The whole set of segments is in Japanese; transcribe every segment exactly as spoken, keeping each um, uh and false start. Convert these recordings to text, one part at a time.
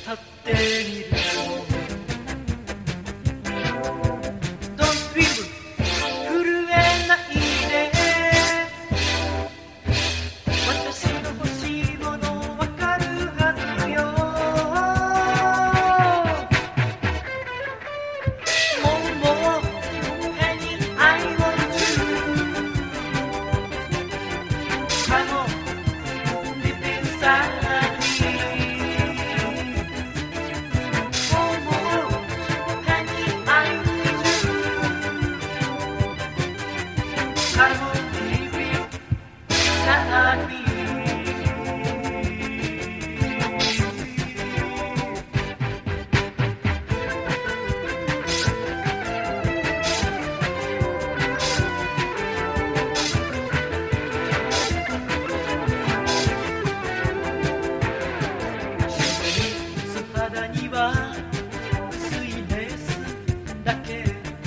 去ってみるよ。 Don't feel 震えないで、私の欲しいものわかるはずよ。もうもう Honey I want you Come on deep inside I won't leave you beside me. Sukada ni wa usui lesu dake.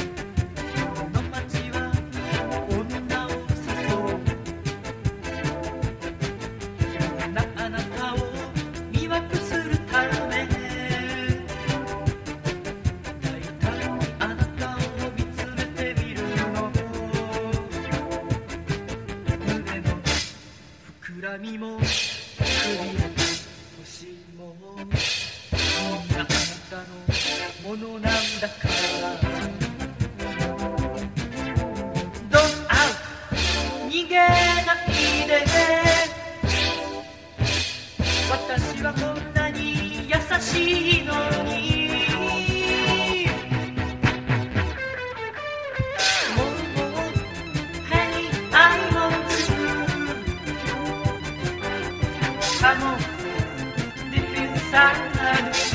恨みも首星もみんなあなたのものなんだから Don't out 逃げないで、私はこんなに優しいのに。もうもう Honey I want you Come on, deep inside